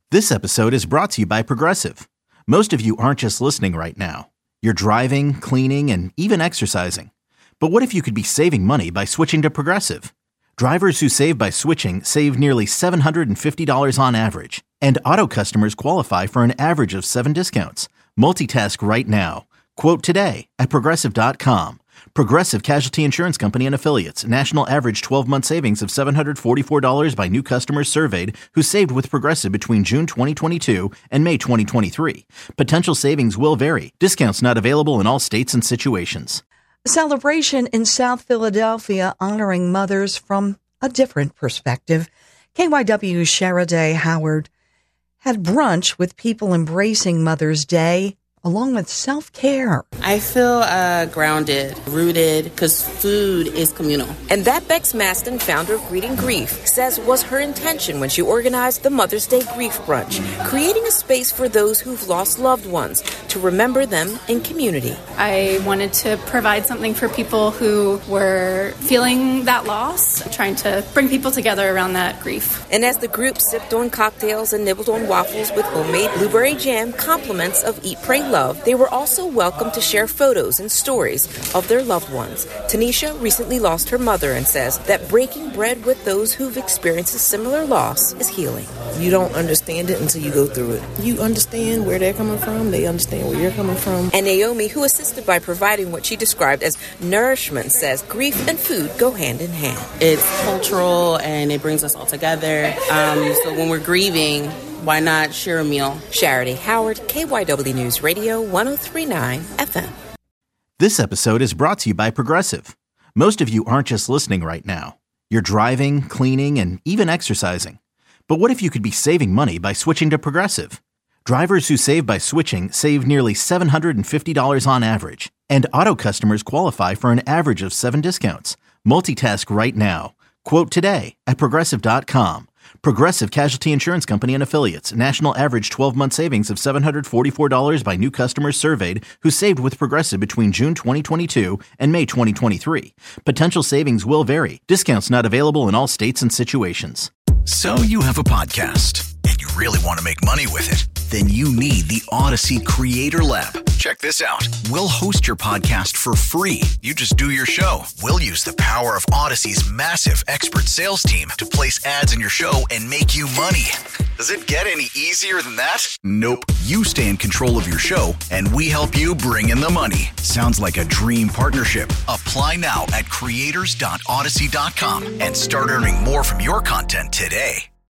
This episode is brought to you by Progressive. Most of you aren't just listening right now. You're driving, cleaning, and even exercising. But what if you could be saving money by switching to Progressive? Drivers who save by switching save nearly $750 on average. And auto customers qualify for an average of 7 discounts. Multitask right now. Quote today at Progressive.com. Progressive Casualty Insurance Company and Affiliates. National average 12-month savings of $744 by new customers surveyed who saved with Progressive between June 2022 and May 2023. Potential savings will vary. Discounts not available in all states and situations. A celebration in South Philadelphia honoring mothers from a different perspective. KYW's Sharaday Howard had brunch with people embracing Mother's Day, along with self-care. I feel grounded, rooted, because food is communal. And that Bex Maston, founder of Greeting Grief, says was her intention when she organized the Mother's Day Grief Brunch, creating a space for those who've lost loved ones to remember them in community. I wanted to provide something for people who were feeling that loss, trying to bring people together around that grief. And as the group sipped on cocktails and nibbled on waffles with homemade blueberry jam, compliments of Eat, Pray, Love, they were also welcome to share photos and stories of their loved ones. Tanisha recently lost her mother and says that breaking bread with those who've experienced a similar loss is healing. You don't understand it until you go through it. You understand where they're coming from, they understand where you're coming from. And Naomi, who assisted by providing what she described as nourishment, says grief and food go hand in hand. It's cultural and it brings us all together. So when we're grieving, why not share a meal? Sharaday Howard, KYW News Radio 103.9 FM. This episode is brought to you by Progressive. Most of you aren't just listening right now. You're driving, cleaning, and even exercising. But what if you could be saving money by switching to Progressive? Drivers who save by switching save nearly $750 on average. And auto customers qualify for an average of 7 discounts. Multitask right now. Quote today at Progressive.com. Progressive Casualty Insurance Company and Affiliates. National average 12-month savings of $744 by new customers surveyed who saved with Progressive between June 2022 and May 2023. Potential savings will vary. Discounts not available in all states and situations. So you have a podcast and you really want to make money with it? Then you need the Odyssey Creator Lab. Check this out. We'll host your podcast for free. You just do your show. We'll use the power of Odyssey's massive expert sales team to place ads in your show and make you money. Does it get any easier than that? Nope. You stay in control of your show and we help you bring in the money. Sounds like a dream partnership. Apply now at creators.odyssey.com and start earning more from your content today.